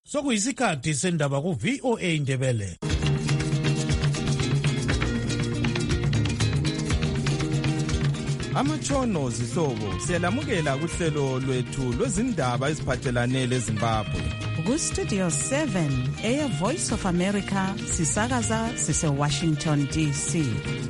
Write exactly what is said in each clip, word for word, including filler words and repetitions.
Sokuyisikhathi sendaba ku V O A Indebele. Amatshono zihlobo siyalamukela kuhlelo lwethu lwezindaba eziphathelane leZimbabwe. Ku Studio seven Air Voice of America sisakaza sise Washington D C.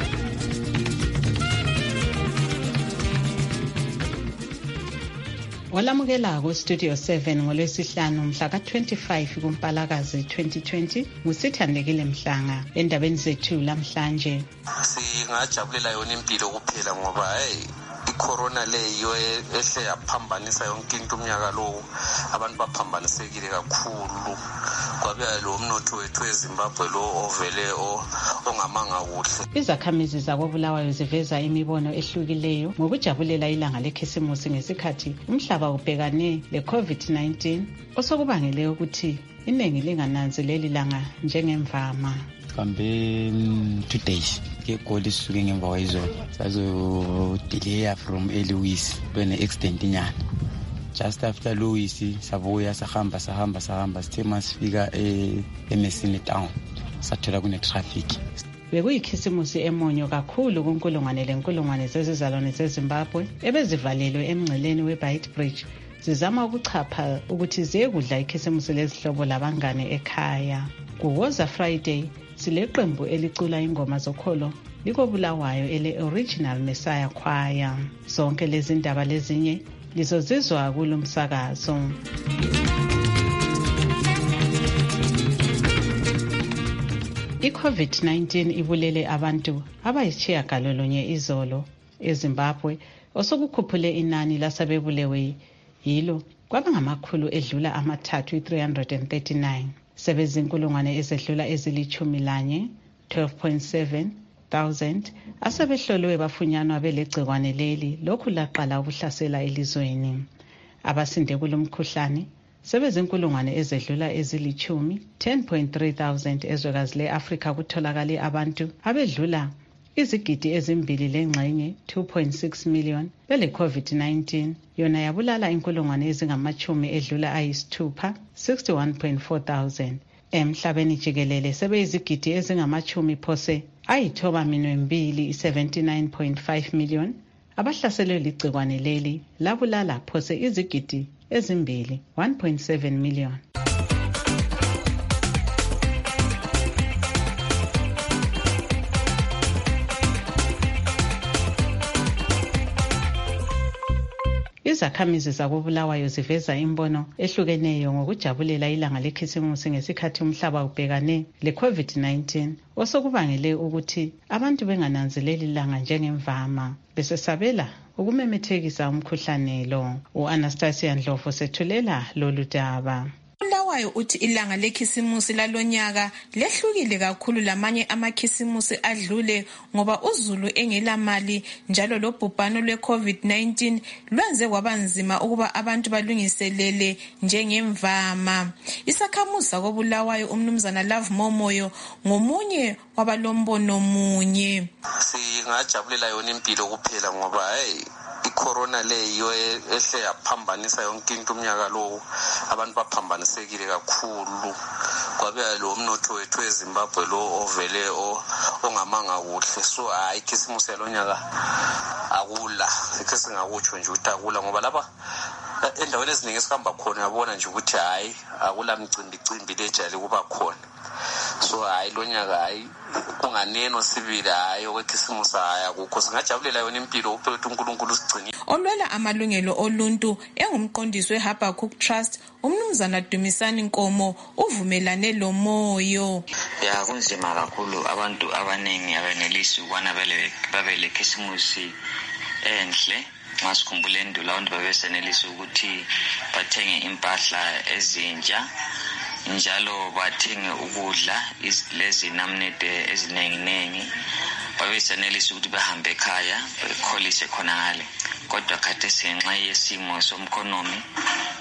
Olamukela ku Studio seven ngolwesihlanu mhla ka twenty-five kuMpalakazi twenty twenty ngusithandekile Mhlanga. Endabeni zethu lamhlanje singajabulela yona impilo kuphela ngoba hey icorona leyo ehle yaphambanisa yonke into umnyaka lo, abantu baphambanisekile kakhulu. Kwabe lo mnotho wethu eZimbabwe lo ovele ongamanga kuhle. Izakhamizi zakoBulawayo ziveza imibono ehlukileyo ngokujabulela ilanga lekhisimusi ngesikhathi umhlaba ubhekane leCovid nineteen osokubangele ukuthi iningi lingananzeleli langa njengemvama. Kambe two days ke goli suke ngemva kwayizolo sazo delay from Eloise bene extend inyana. Just after Louis sabuya sahamba sahamba sahamba sithe masifika eMesini town sathola kune traffic. Bekuyikhisimusi emonyo kakhulu kunkulungwane lenkulungwane zezizalwane zeZimbabwe ebezivalelwe emngceleni weBeitbridge zizama ukuchapha ukuthi ziyekudla ikhisimusi lezihlobo labangane ekhaya. Kuwoza Friday sileqembu elicula ingoma zokholo likoBulawayo ele Original Messiah Choir. Zonke lezi ndaba lezinye lizozizwa kulomsakazo. I-COVID nineteen ibulele abantu abayishiyagalolunye izolo eZimbabwe osokukhuphule inani lasabebulewe yilo kwaba ngamakhulu edlula amathathu three hundred thirty-nine. Sebezinkulungwane ezedlula ezilichumi lanye twelve point seven thousand asebehlolwe bafunyanwa belegcikwane leli lokhu laqala ukuhlasela elizweni. Abasinde kulomkhuhlane sebezinkulungwane ezedlula ezilichumi ten point three thousand ezwekazi leAfrika kutholakala abantu abedlula izigidi ezimbili lengxenye two point six million bele COVID nineteen yona yabulala inkulungwane ezingamachumi edlula ayisithupha sixty-one point four thousand. Emhlabeni jikelele sebeyizigidi ezingamachumi phose ayithoba minwembili seventy-nine point five million abahlaselwe ligcikwane leli labulala phose izigidi ezimbili one point seven million. Izakhamizi zakoBulawayo ziveza imbono ehlukeneyo ngokujabulela ilanga lekhisimusi ngesikhathi umhlaba ubhekane leCovid nineteen osokubangele ukuthi abantu bengananzeleli ilanga njengemvama besesabela ukumemethekisa umkhuhlane lo. U-Anastasia Ndlovu sethulela lolu daba. UBulawayo uthi ilanga lekhisimusi lalonyaka lehlukile kakhulu lamanye amakhisimusi adlule ngoba uZulu engela mali njalo lo bhubhano lweCovid nineteen lwenze kwabanzima ukuba abantu balungiselele njengemvama. Isakhamuzi sakoBulawayo umnumzana Love Momoyo ngomunye wabalombono munye. Singajabulela yona impilo kuphela ngoba hey icorona leyo ehle yaphambanisa yonke into umnyaka lo, abantu baphambanisekile kakhulu. Kwabe lo mnotho wethu eZimbabwe lo ovele ongamanga kuhle. So hayi ikhisimusi yalonyaka akula ikhe singakutsho nje ukuthi akula ngoba lapha endaweni eziningi esihamba khona yabona nje ukuthi hayi akula mcimbi cimbi lejali kuba khona. So hayi lonyaka hayi kunganeno sibili hayi okwekhisimusi hayi akukho. Singajabulela yona impilo uphethe uNkulunkulu sigcine. Olwela amalungelo oluntu engumqondisi weHabakkuk Trust umnumzana Dumisani Nkomo uvumelane lo moyo. Ya kunzima kakhulu abantu abaningi abenelisi ukwana babele khisimusi enhle. Masikhumbule endulo abantu babesenelisa ukuthi bathenge impahla ezintsha njalo bathenge ukudla lezi namnede ezinenginengi babesenelisa ukuthi bahambe ekhaya bekholise khona ngale. Kodwa khathesi ngenxa yesimo somkhonomi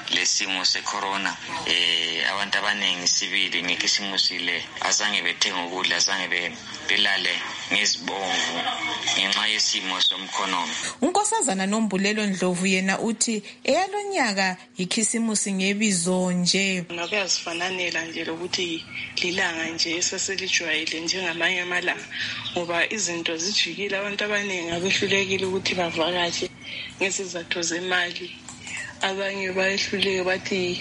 lesimo secorona eh abantu abaningi sibili ngekisimusi le azange bethenga ukudla azange belale ngezibongo ngenxa yesimo somkhonomi. uNkosazana Nombulelo Ndlovu yena uthi eyalonyaka ikhisimusi ngebizo nje ngabe asifananela nje lokuthi lilanga nje eseselijwayele njengamanye amalanga ngoba izinto zijikile abantu abaningi abehlulekile ukuthi bavakatshe ngesizathu zemali abanye bayehluleke bathi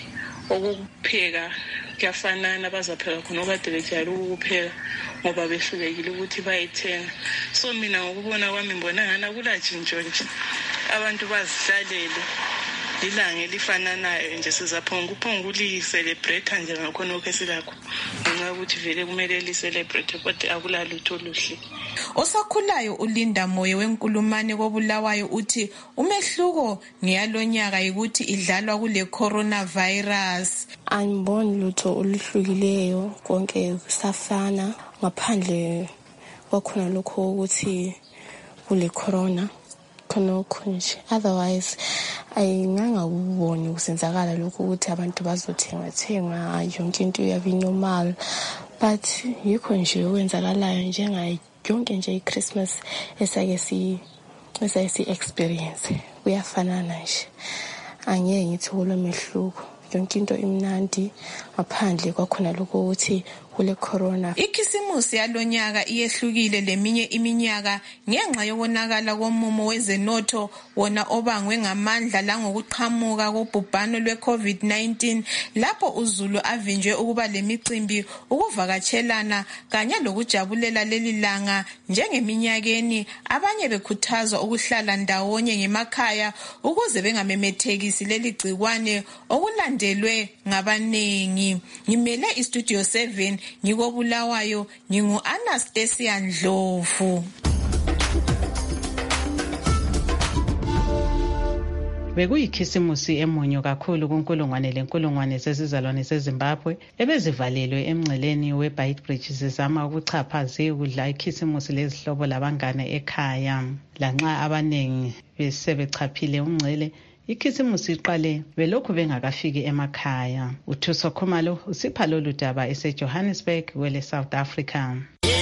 okupheka kuyafanana bazapheka khona okade bejayele ukupheka ngoba behlulekile ukuthi bayithenga. So mina ngokubona kwami mbona ngana kulatshintsho nje abantu bazihlalele ilanga elifananayo nje sizaphonga uphonga ulicelebrate nje ngakhona lokho esilakho ngenxa ukuthi vele kumele licelebrate kodwa akulalutho oluhle. Osakhulayo uLinda Moyo wenkulumane koBulawayo uthi umehluko ngiyalonyaka ukuthi idlalwa kule coronavirus. Angiboni lutho oluhlukileyo konke kusafana ngaphandle kwakhona lokho ukuthi kule corona khonokho nje. Otherwise ayingangakuboni kusenzakala lokho ukuthi abantu bazothenga thenga yonke into yabe normal, but yikho nje okwenzakalayo njengayo yonke nje iChristmas esake si esake si experience kuyafanana nje. Angeke ngithi kulomehluko yonke into imnandi ngaphandle kwakhona lokho ukuthi kule corona. Ikhisimusi yalonyaka iyehlukile leminye iminyaka ngenxa yokonakala komumo wezenotho wona obangwe ngamandla langokuqhamuka kobhubhano lwe-COVID nineteen lapho uZulu avinjwe ukuba lemicimbi ukuvakatshelana kanye lokujabulela leli langa njengeminyakeni abanye bekhuthazwa ukuhlala ndawonye ngemakhaya ukuze bengamemethekisi leli gcikwane okulandelwe ngabanengi. Ngimele iStudio seven ngikoBulawayo ngingu Anastasia Ndlovu. Bekuyikhisimusi emonyo kakhulu kunkulungwane lenkulungwane zezizalwane zeZimbabwe ebezivalelwe emngceleni weBeitbridge zizama ukuchapha zikudla ikhisimusi lezihlobo labangane ekhaya. Lanxa abanengi besebechaphile umngcele, ikhisimusi iqale belokhu bengakafiki emakhaya. uThuso Khumalo usipha lolu daba eseJohannesburg kwele South Africa.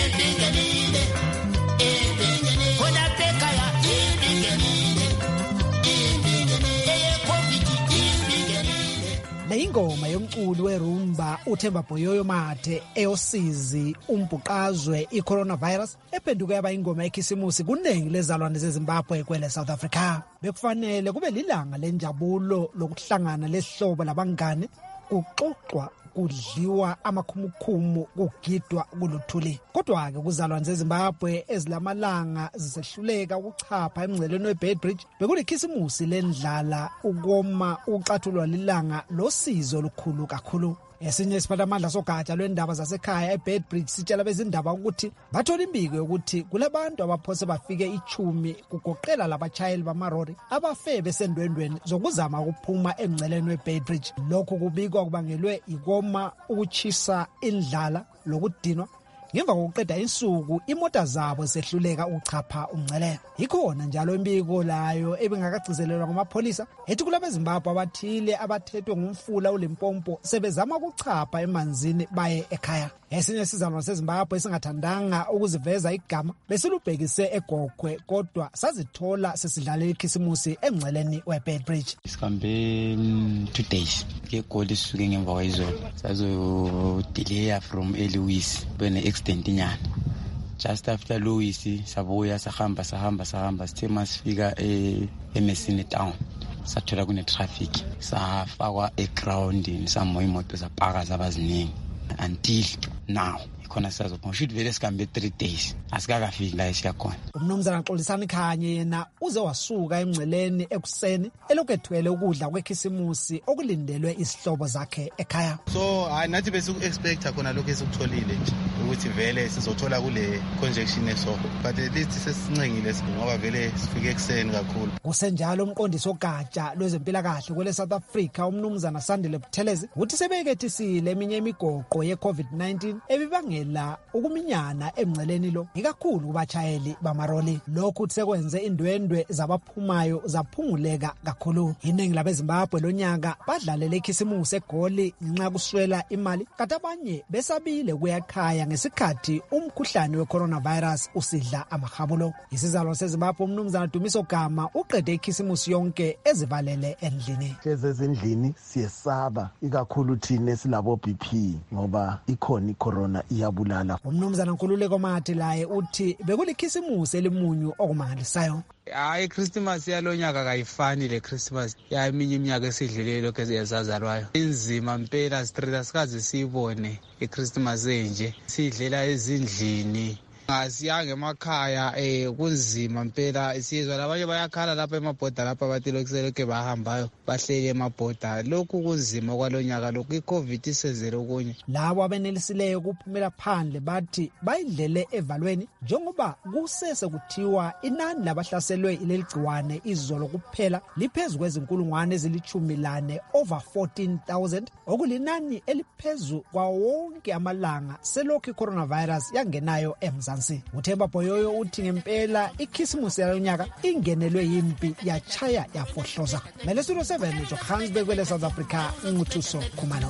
Ingoma yomculi werumba uThemba Boyoyo Mathe eyosizi umbhuqazwe iCoronavirus ephenduke yaba ingoma yekhisimusi kunengi lezalwane zeZimbabwe kwele South Africa. Bekufanele kube lilanga lenjabulo lokuhlangana lehlobo labangane, kuxoxwa, kudliwa amakhumukhumu, kugidwa kuluthuli. Kodwa-ke kuzalwane zeZimbabwe ezilamalanga zisehluleka ukuchapha emngceleni weBeitbridge bekulikhisimusi lendlala, ukoma, ukuxathulwa lilanga losizo olukhulu kakhulu. Esinye isiphathamandla sogatsha lwendaba zasekhaya eBeitbridge sitshela bezindaba ukuthi bathola imbiko yokuthi kulabantu abaphose bafike ichumi kugoqela labatshayeli bamarori abafe besendwendweni zokuzama ukuphuma emngceleni weBeitbridge. Lokhu kubikwa kubangelwe ikoma, ukuchisa, indlala lokudinwa ngemva kokuqeda insuku imota zabo sehluleka ukuchapha umngcele. Ikhona njalo imbiko layo ebingakagcizelelwa ngamapolisa ethi kulabeZimbabwe abathile abathethwe ngumfula uLimpopo sebezama ukuchapha emanzini baye ekhaya. Esinye isizalwane seZimbabwe esingathandanga ukuziveza igama besilubhekise eGogwe kodwa sazithola sesidlalela ikhisimusi emngceleni weBeitbridge. Sihambe two days ngegoli sisuke ngemva kwayizolo sazo delay from eLewis bene extend inyana. Just after Louis sabuya sahamba sahamba sahamba sithe masifika eMessini town sathola kune traffic safakwa egroundini samoya imoto zapaka zabaziningi until now khona sizopho should vele sikambe three days asikakafiki la esiyakhona. Umnumzana Xolisani Khanye yena uze wasuka emngceleni ekuseni elokethwele ukudla kwekhisimusi okulindelwe isihlobo zakhe ekhaya. So nathi bese expect khona lokho esikutholile nje ukuthi vele sizothola kule conjection eso, but at least sesincengile ngoba vele sifike ekuseni kakhulu. Kusenjalo umqondisi ogatsha lwezempilakahle kwele South Africa umnumzana Sandile Buthelezi uthi sebekethisile eminye imigoqo ye COVID nineteen ebibangela ukubangela ukuminyana emngceleni lo ikakhulu kubachayeli bamaroli. Lokhu sekwenze indwendwe zabaphumayo zaphunguleka kakhulu. Iningi labeZimbabwe lonyaka badlalele ikhisimusi eGoli ngenxa kuswela imali, kanti abanye besabile ukuya ekhaya ngesikhathi umkhuhlane we-coronavirus usidla amahabulo. Isizalwa seZimbabwe uMnumzana Dumiso Gama uqede ikhisimusi yonke ezivalele endlini. Ezindlini siyesaba ikakhulu thina esilabo B P ngoba ikhona icorona iyabulala. Umnumzana Nkululeko Mathe laye uthi bekulikhisimusi elimunyu okumangalisayo. Hayi, iChristmas yalonyaka kayifani le Christmas yaminye iminyaka esidlulile lokho eziyazazalwayo. Inzima mpela straight asikaze siyibone iChristmas enje. Sidlela ezindlini. Asiyange emakhaya eh kunzima mpela isizwe labanye bayakhala lapha emabhoda lapha bathi lokuseleke bahambayo bahlele emabhoda. Lokhu kunzima kwalonyaka lokhu iCovid isezele okunye. Labo abenelisileyo kuphumela phandle bathi bayidlele evalweni njengoba kusese kuthiwa inani labahlaselwe ileligciwane izolo kuphela liphezulu kwezinkulungwane ezilithumi lane over fourteen thousand okulinani eliphezulu kwa wonke amalanga selokhu iCoronavirus yangenayo emza. Uthemba Boyoyo uthi ngempela ikhisimusi yalonyaka ingenelwe yimpi yachaya yafohloza. Melesulo seven Johannesburg kwele South Africa nguthuso Khumalo.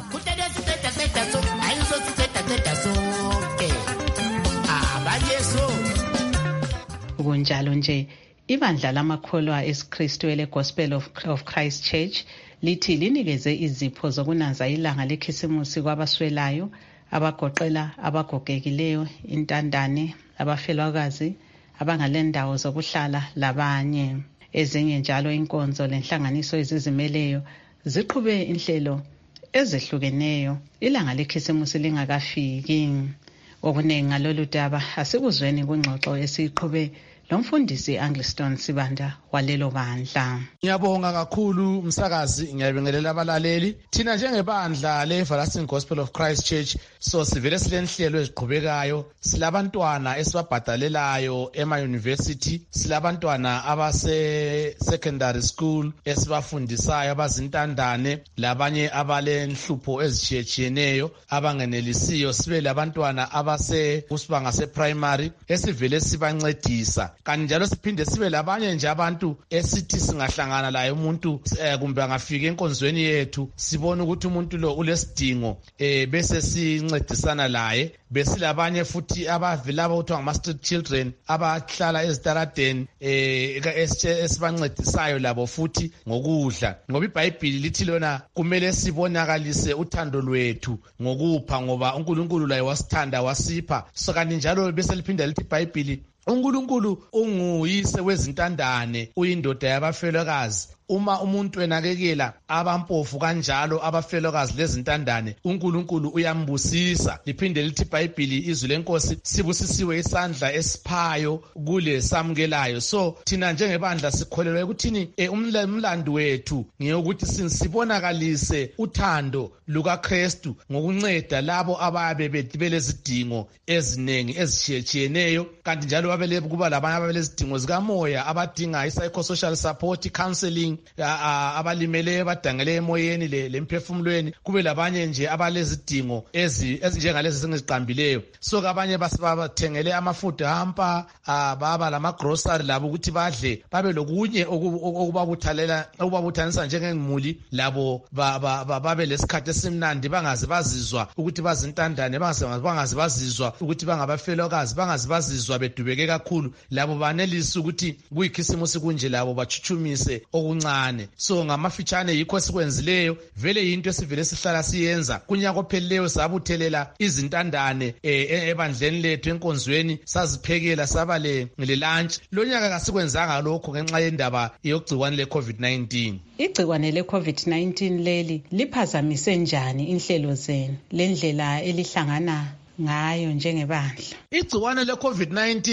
Kunjalo nje ibandla lamakholwa eSkristu ele Gospel of, of Christ Church lithi linikeze izipho zokunanza ilanga lekhisimusi kwabaswelayo abagoqela abagogekileyo, intandane, abafelwakazi, abangalendawo zokuhlala labanye. Ezinye njalo inkonzo lenhlanganiso ezizimeleyo ziqhube inhlelo ezehlukeneyo ilanga lekhisimusi lingakafiki. Okuningi ngalolu daba asikuzweni kwingxoxo esiqhube lomfundisi Angliston Sibanda walelo bandla. Ngiyabonga kakhulu umsakazi, ngiyabingelela abalaleli. Thina njengebandla leEverlasting Gospel of Christ Church so sivele silenhlelo eziqhubekayo. Silabantwana esibabhadalelayo ema university, silabantwana abase secondary school esibafundisayo abazintandane, labanye abalenhlupho ezitshiyeneyo abangenelisiyo, sibe labantwana abase kusibanga seprimary esivele sibancedisa. Kanti njalo siphinde sibe labanye nje abantu esithi singahlangana laye umuntu eh, kumbe angafika enkonzweni yethu sibona ukuthi umuntu lo ulesidingo eh bese sincedisana laye. Besilabanye futhi abavela ukuthi ngama street children abahlala ezitaradeni eh esibancedisayo labo futhi ngokudla, ngoba iBhayibheli lithi lona kumele sibonakalise uthando lwethu ngokupha, ngoba uNkulunkulu laye wasithanda wasipha. So kanti njalo bese liphinda lithi iBhayibheli uNkulunkulu unguyise wezintandane, uyindoda yabafelokazi. Uma umuntu enakekela abampofu kanjalo abafelokazi lezintandane, uNkulunkulu uyambusisa. Liphinde lithi iBhayibheli izwi lenkosi sibusisiwe isandla esiphayo kule samukelayo. So thina njengebandla sikholelwa ukuthini e, umlando wethu ngiyokuthi sibonakalise uthando lukaKristu ngokunceda labo ababe belezidingo ezinengi ezitshiyeneyo, kanti njalo babele kuba labanye abelezidingo zikamoya abadinga i-psychosocial support, counseling, abalimele abadangele emoyeni lemphefumulweni, kube labanye nje abalezidingo ezinjengalezi sengiziqambileyo. So abanye basabathengele amafutha hampa, baba lama grocery labo ukuthi badle, babe lokunye okubabuthalela okubabuthanisa njengemuli, labo babe lesikhathi esimnandi, bangaze bazizwa ukuthi bazintandane, bangaze bazizwa ukuthi bangabafelokazi, bangaze bazizwa bedubeke kakhulu. Labo banelisa ukuthi kuyikhisimusi kunje labo bachuchumise okuncane. So ngamafitshane yikho sikwenzileyo, vele yinto esivele sihlala siyenza. Kunyaka ophelileyo sabuthelela izintandane ebandleni lethu enkonzweni, saziphekela saba le lunch. Lo nyaka kasikwenzanga lokho ngenxa yendaba yogciwane leCovid nineteen. Igciwane leCovid nineteen leli liphazamise njani inhlelo zenu lendlela elihlangana ngayo njengebandla? Igciwane leCovid nineteen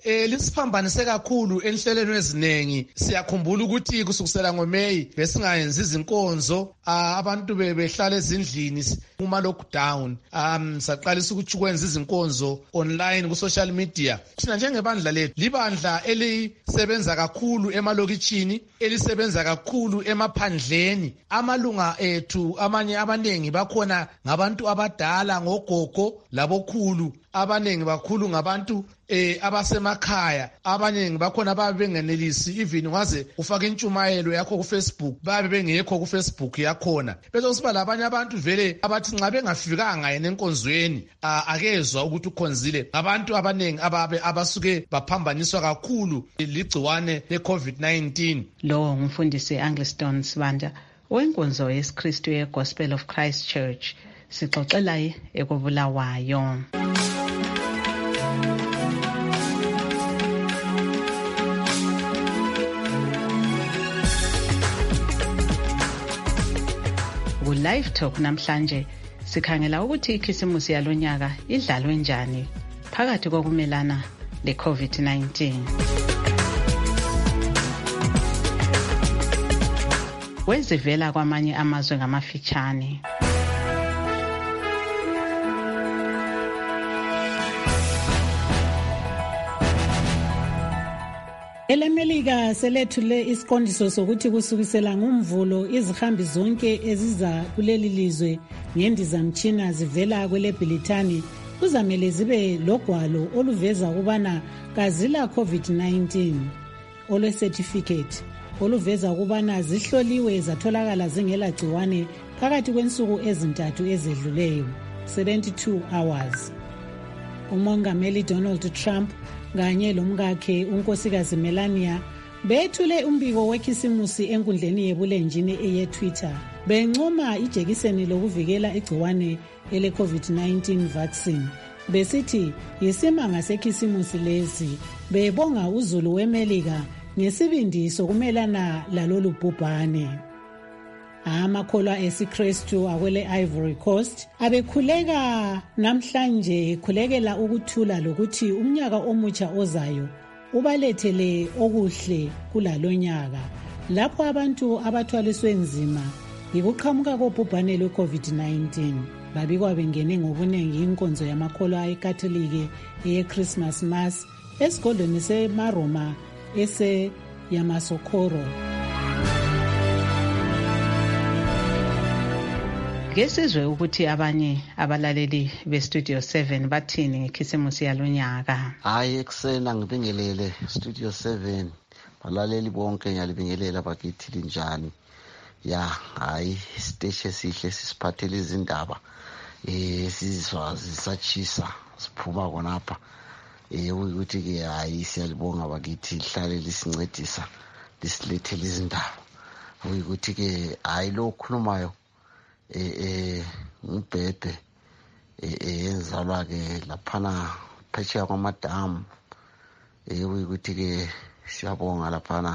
eh lisiphambanise kakhulu enhlelweni eziningi. Siyakhumbula ukuthi kusukisela ngoMeyi besingayenzi izinkonzo, abantu bebehlala ezindlini kuma lockdown. Um saqalisa ukuthi kwenza izinkonzo online ku social media. Thina njengebandla lethu libandla elisebenza kakhulu emalokitshini, elisebenza kakhulu emaphandleni. Amalunga ethu amanye abanengi bakhona ngabantu abadala, ngogogo labokhulu. Abanengi bakhulu ngabantu eh abasemakhaya, abanengi bakhona babe bengenelisi even waze ufaka intshumayelo yakho ku Facebook, babe bengekho ku Facebook yakhona. Bese kusiba labanye abantu vele abathi nxa bengafikanga yena enkonzweni akezwa ukuthi ukhonzile. Abantu abanengi ababe abasuke baphambaniswa kakhulu ligciwane le COVID nineteen. Lo ngumfundisi Angliston Sibanda wenkonzo yeSkristu ye Gospel of Christ Church. Sixoxela ekubulawayo. Live Talk namhlanje sikhangela ukuthi ikhisimusi yalonyaka idlalwe njani phakathi kokumelana le COVID nineteen. Wezivela kwamanye amazwe ngamafitshane. EleMelika selethule isiqondiso sokuthi kusukisela ngomvulo izihambi zonke eziza kuleli lizwe ngendizamtshina zivela kweleBrithani kuzamele zibe logwalo oluveza ukubana kazila COVID nineteen, olwecertificate oluveza ukubana zihloliwe zatholakala zingela gciwane phakathi kwensuku ezintathu ezedluleyo, seventy-two hours. Umongameli Donald Trump kanye lomkakhe unkosikazi Melania bethule umbiko wekhisimusi enkundleni yebulenjini eye-Twitter bencoma ijekiseni lokuvikela igciwane ele COVID nineteen vaccine. Besithi yisimanga sekhisimusi lesi bebonga uzulu weMelika ngesibindi sokumelana lalolu bhubhane. Amakholwa esiKristu akwele Ivory Coast abekhuleka namhlanje khulekela ukuthula lokuthi umnyaka omutsha ozayo ubalethele okuhle kulalonyaka, lapho abantu abathwaliswe nzima yikuqhamuka kobhubhane lwe-COVID nineteen babikwa bengene ngobunengi inkonzo yamakholwa eKatolike eye-Christmas Mass esigodlweni seMaroma ese Yamoussoukro. Ngesizwe ukuthi abanye abalaleli beStudio seven bathini ngekhisimusi yalonyaka. Hayi ekusena ngibingelele Studio seven, balaleli bonke ngiyalibingelela bakithi linjani. Ya hayi stage esihle sisiphathele izindaba eh sizizwa zisachisa siphuma khonapha eh ukuthi ke hayi siyalibonga bakithi lihlale lisincedisa lisilethele izindaba ukuthi ke hayi lo khulumayo eh eh ngubhebhe eh enzalwa ke laphana phetsheya kwaMadamu eh ukuthi ke siyabonga laphana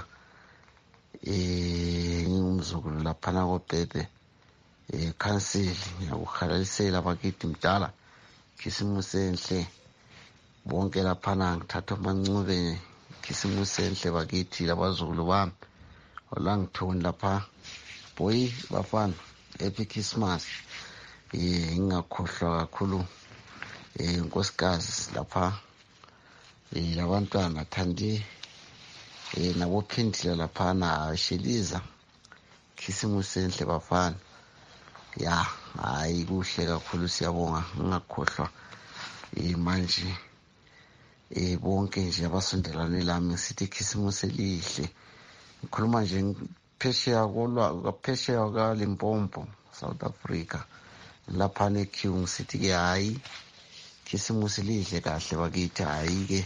eh ngumzukulu laphana kobhebhe eh council yakuhalalisela bakithi mdala khisimusi enhle bonke laphana ngithatha amancube khisimusi enhle bakithi labazukulu bami olangithoni lapha boy bafana happy Christmas. Eh ngingakhohlwa kakhulu eh nkosikazi lapha eh labantwana Thandi eh nabophindile lapha na Sheliza khisimusi enhle bafana. Ya hayi kuhle kakhulu siyabonga ngingakhohlwa eh manje eh bonke nje abasondelane lami sithi khisimusi elihle. Ngikhuluma nje phesheya kolwa phesheya ka Limpopo South Africa lapha neQ ngithi ke hayi khisimusi lihle kahle bakithi hayi ke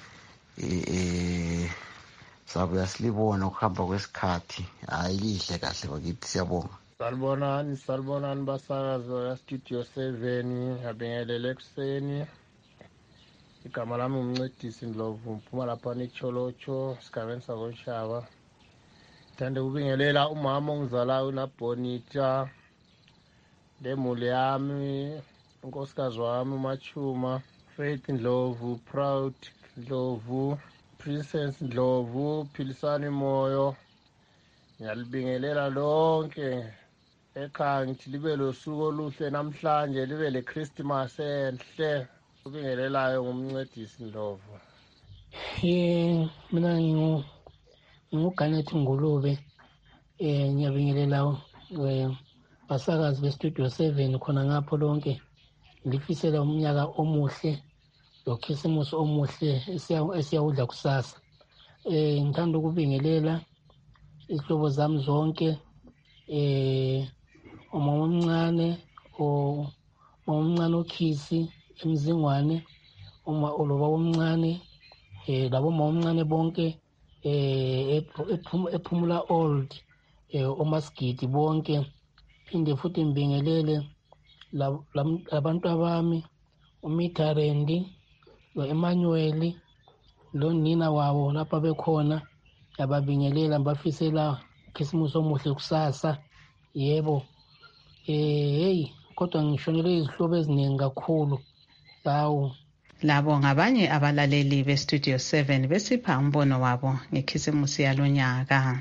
eh sabuya silibona ukuhamba kwesikhathi hayi lihle kahle bakithi siyabonga. Salibonani salibonani basakazo ya Studio seven abingelele ekuseni. Igama lami umncedisi Ndlovu mphuma lapha neCholocho sigabeni sakonshaba. Thande kubingelela umama ongizalayo naBonita lemuli yami unkosikazi wami uMachuma Faith Ndlovu Proud Ndlovu, Princess Ndlovu, Philisani Moyo. Ngiyalibingelela lonke ekhaya ngithi libe losuku oluhle namhlanje, libe le Christmas enhle. Ubingelelayo ngumncedisi Ndlovu. Eh mina ngingu nguGanet Ngulube. Eh ngiyabingelela eh basakazi be Studio seven khona ngapho lonke. Ngifisela umnyaka omuhle lokhisimusi omuhle esiyawudla kusasa. Eh ngithanda ukubingelela isihlobo zami zonke, eh umama omncane o omncane okhisi emzingwane, uma oloba omncane, eh labo mama omncane bonke eh ephumula old, eh omasigidi bonke. Phinde futhi ngibingelele labantu abami uMitharendi lo Emmanuel lo nina wabo lapha bekhona, yababingelela mbafisela Christmas omuhle kusasa. Yebo eh hey kodwa ngishonele izihlobo eziningi kakhulu. Hawu labo ngabanye abalaleli be Studio seven besipha umbono wabo ngekhisimusi yalonyaka.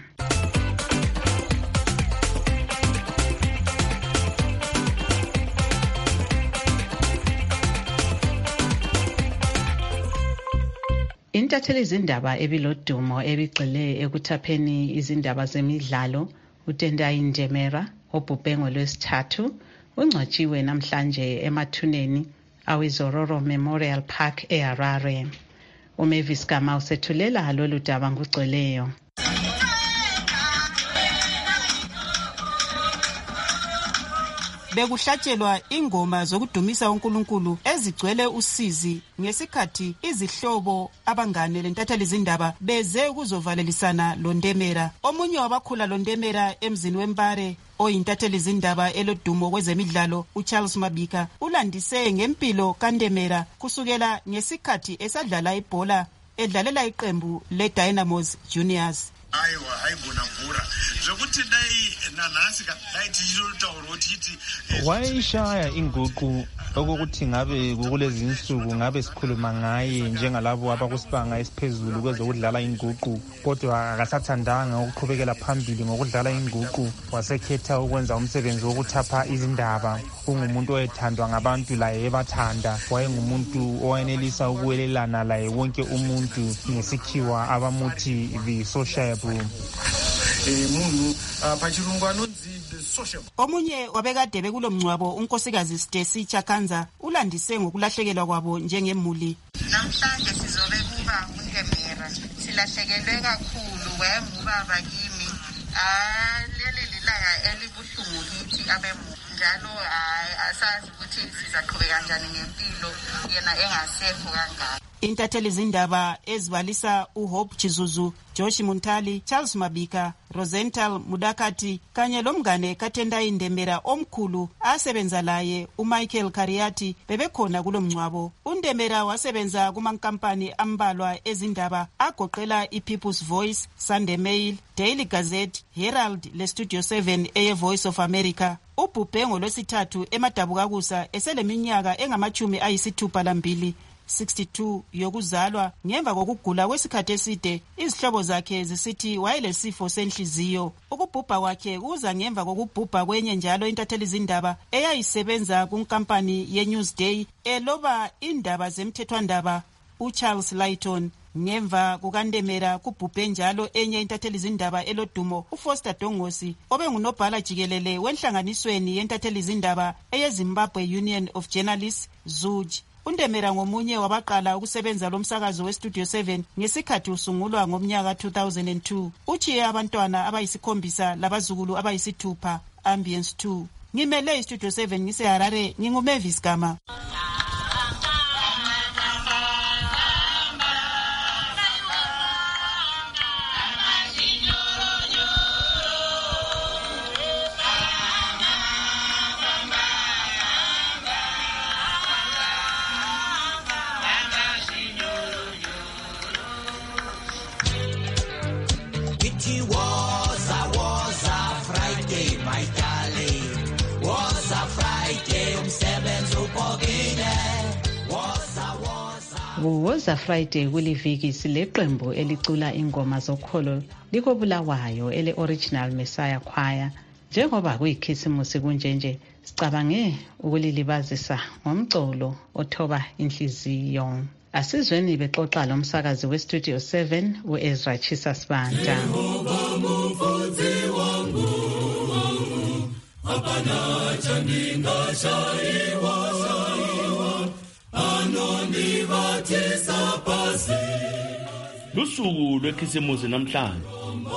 Intatheli izindaba ebilodumo ebigxile ekuthapheni izindaba zemidlalo uTendai Ndemera obhubhe ngolwesithathu ungcwatshiwe namhlanje emathuneni awiZororo Memorial Park eHarare. uMavis Gama usethulela lolu daba ngugcweleyo. Bekuhlatshelwa ingoma zokudumisa uNkulunkulu ezigcwele usizi ngesikhathi izihlobo abangane lentatheli izindaba beze ukuzovalelisana loNdemera. Omunye wabakhula loNdemera emzini weMpare oyintatheli izindaba elodumo kwezemidlalo uCharles Mabika ulandise ngempilo kaNdemera kusukela ngesikhathi esadlala ibhola edlalela iqembu leDynamos Juniors. Aiwa haibona mvura zokuti dai nanasi dai tichitaura ukuthi wayishaya inguqu okuthi ngabe kulezi insuku ngabe sikhuluma ngaye njengalabo abakusibanga esiphezulu kwezokudlala inguqu, kodwa akasathandanga ukuqhubekela phambili ngokudlala inguqu. Wasekhetha ukwenza umsebenzi wokuthapha izindaba. Ungumuntu oyethandwa ngabantu laye ebathanda. Wayengumuntu owenelisa ukuwelelana laye wonke umuntu ngesikhiwa abamuthi the sociable. Omunye wabekade bekulomncwabo unkosikazi Stacy Chakanza ulandise ngokulahlekelwa kwabo njengemuli. Namhlanje sizobe kuba uNdemera silahlekelwe kakhulu wayengubaba kimi. Ah leli lilanga elibuhlungu kithi abemu njalo asazi ukuthi sizaqhubeka kanjani ngempilo yena engasekho kangaka. Intatheli izindaba ezibalisa uHope Chizuzu, Joshi Muntali, Charles Mabika, Rosenthal Mudakati kanye lomngane kaTendai Ndemera omkhulu asebenza laye uMichael Kariati bebekhona kulomncwabo. uNdemera wasebenza kumankampani ambalwa ezindaba agoqela iPeople's Voice, Sunday Mail, Daily Gazette, Herald le Studio seven eye Voice of America. Ubhubhe ngolwesithathu emadabukakusa eseleminyaka engamachumi ayisithupha lambili sixty-two yokuzalwa ngemva kokugula kwesikhathi eside. Izihlobo zakhe zisithi wayelesifo senhliziyo. Ukubhubha kwakhe kuza ngemva kokubhubha kwenye njalo intatheli izindaba eyayisebenza kunkampani yeNewsday eloba indaba zemthethwandaba uCharles Lighton. Ngemva kukaNdemera kubhubhe njalo enye intatheli izindaba elodumo uFoster Dongosi obengunobhala jikelele wenhlanganisweni yentatheli izindaba eyeZimbabwe Union of Journalists ZUJ. uNdemera ngomunye wabaqala ukusebenza lomsakazo weStudio seven ngesikhathi usungulwa ngomnyaka two thousand two. Uchiye abantwana abayisikhombisa labazukulu abayisithupha. Ambience two. Ngimele iStudio seven ngiseHarare, nginguMavis Gama. Woza Friday kuliviki sileqembu elicula ingoma zokholo likobulawayo ele Original Messiah Choir. Njengoba kuyikhisimusi kunjenje sicabange ukulilibazisa ngomculo othoba inhliziyo. Asizweni bexoxa lo msakazi westudio seven uEzra Chisasibanda. Lusuku lwekhisimusi namhlanje.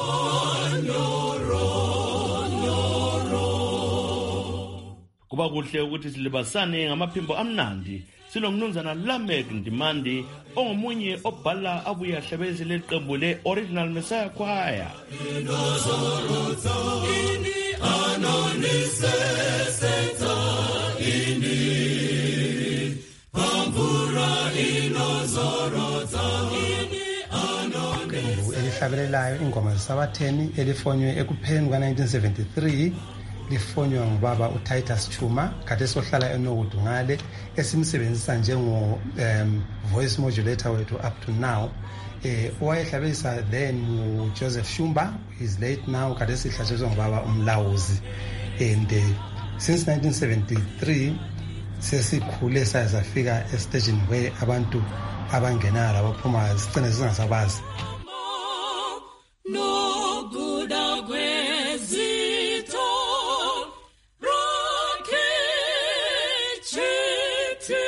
Kuba kuhle ukuthi silibasane ngamaphimbo amnandi silomnumzana Lamek Ndimande ongomunye obhala abuya hlabezi leqembu le Original Messiah Choir. Elihlabelelayo ingoma zesabatheni elifonywe ekupheleni kwa nineteen seventy-three lifonywa ngubaba uTitus Chuma kade sohlala eNowood ngale esimsebenzisa njengo um, voice modulator wethu up to now. eh owayehlabelisa then uJoseph Shumba is late now kade sihlatshelwe ngubaba uMlawuzi. And uh, since nineteen seventy-three sesikhule sayazafika estagini where abantu abangena labaphuma sicine singasabazi. No good agwezito rokechete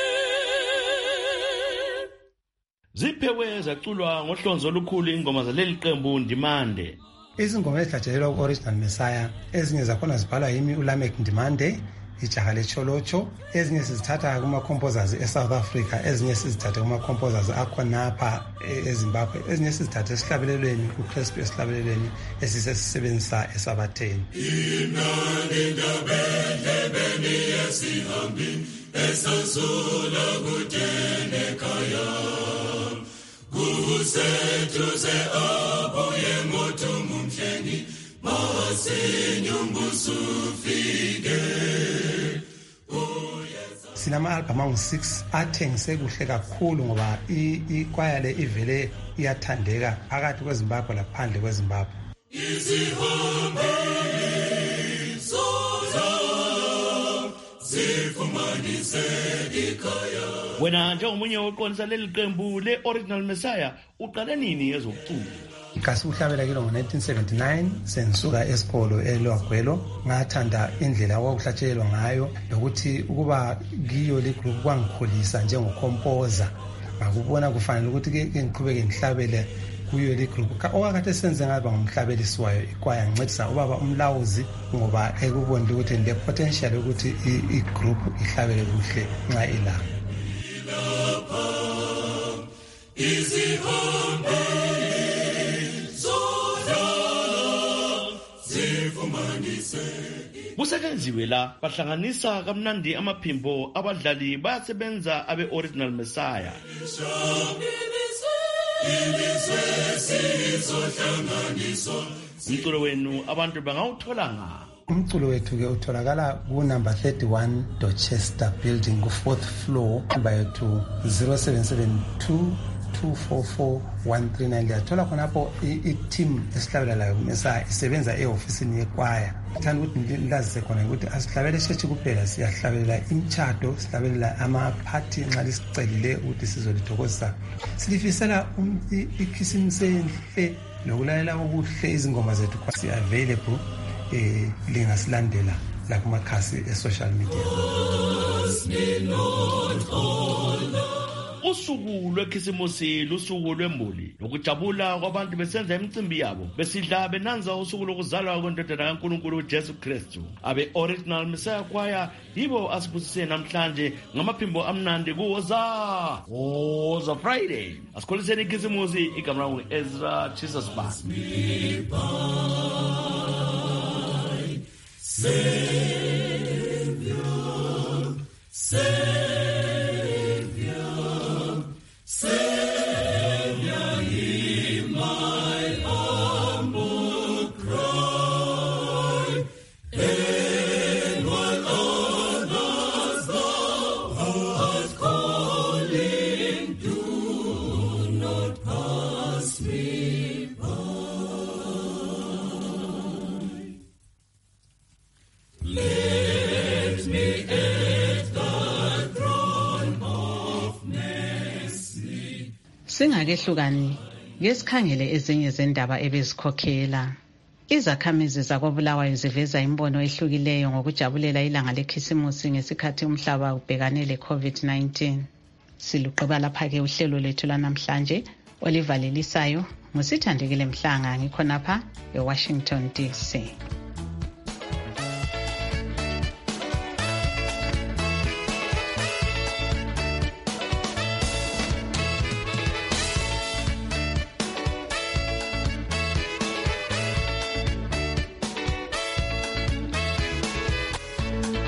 Ziphewe zaculwa ngohlonzo olukhulu ingoma zaleli qembu Ndimande. Izingoma ezihlatshelelwa ku-Original Messiah ezinye zakhona zibhalwa yimi uLamek Ndimande, ijaha lecholocho. Ezinye sizithatha kuma-composers eSouth Africa, ezinye sizithatha kuma-composers akhonapha eZimbabwe, ezinye sizithatha esihlabelelweni uCrespi esihlabelelweni esisesisebenzisa esabatheni. Inani ndabendlebeni yesihambi esazula kudene kaya kusethuze abuye ngothungu mhlengi masinyumbusufike. Sinama-album angu-six athengise kuhle kakhulu ngoba ikwaya le ivele iyathandeka phakathi kweZimbabwe laphandle kweZimbabwe. Izihambi zoza zifumanise ikhaya. Wena njengomunye oqondisa leli qembu le Original Messiah uqale nini ezokucula? Kasi uhlabela kilo ngo-nineteen seventy-nine sensuka esikolo eLwagwelo. Ngathanda indlela okuhlatshelwa ngayo nokuthi ukuba kiyo le group kwangikhulisa njengocomposer. Ngakubona kufanele ukuthi ke ngiqhubeke ngihlabele kuyo le group. Okakade senze ngaba ngumhlabelisi wayo ikwaya ngincedisa ubaba uMlawuzi ngoba ekubonile ukuthi le potential ukuthi i group ihlabele kuhle nxa ilanga. Izihambi Kusethenziwe la bahlanganisa kamnandi amaphimbo abadlali bayasebenza abe Original Messiah. Umculo wenu abantu bangawuthola nga. Umculo wethu ke utholakala ku number thirty-one Dorchester building ku fourth floor, number yethu zero seven seven two two four four one three nine. Liyathola khonapho i-team esihlabelelayo Messiah isebenza e-ofisini yekwaya. Thanda ukuthi nilazise khona ukuthi asihlabele eshethi kuphela, siyahlabelela imitshato, sihlabelela ama-party nxa lisicelile ukuthi sizolithokozisa. Silifisela ikhisimusi enhle nokulalela okuhle izingoma zethu si-available eh lingasilandela la kumakhasi e-social media. Usuku lwekhisimusi lusuku lwembuli lokujabula kwabantu besenza imicimbi yabo besidla benanza usuku lokuzalwa kwendodana kaNkulunkulu uJesu Kristu. Abe Original Messiah Choir yibo asibusise namhlanje ngamaphimbo amnandi kuwoza Woza Friday. Asikholiseni ikhisimusi igama langu Ezra Chisasibanda. Savior, Savior. Do Singakehlukani ngesikhangele ezinye zendaba ebezikhokhela. Izakhamizi zakoBulawayo ziveza imbono ehlukileyo ngokujabulela ilanga lekhisimusi ngesikhathi umhlaba ubhekane le-COVID nineteen. Siluqeba lapha-ke uhlelo lethu lanamhlanje olivalelisayo ngusithandekile Mhlanga ngikhonapha eWashington D C.